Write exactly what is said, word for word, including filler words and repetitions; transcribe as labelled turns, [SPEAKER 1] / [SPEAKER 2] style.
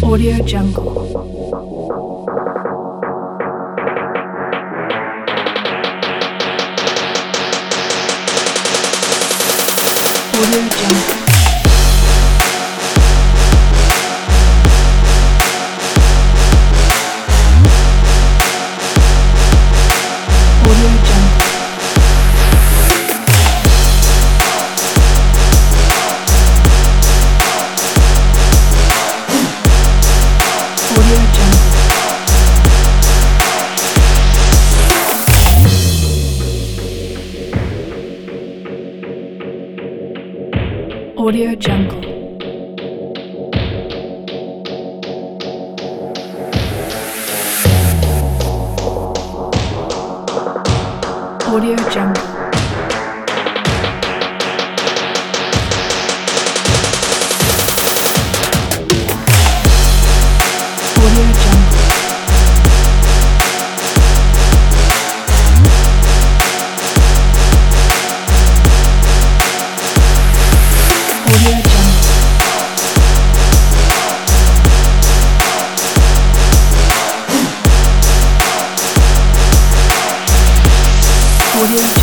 [SPEAKER 1] Audio Jungle. Audio Jungle. Audio Jungle. Audio Jungle. Audio Jungle. Audio Jungle. Audio Jungle. Audio Jungle. Audio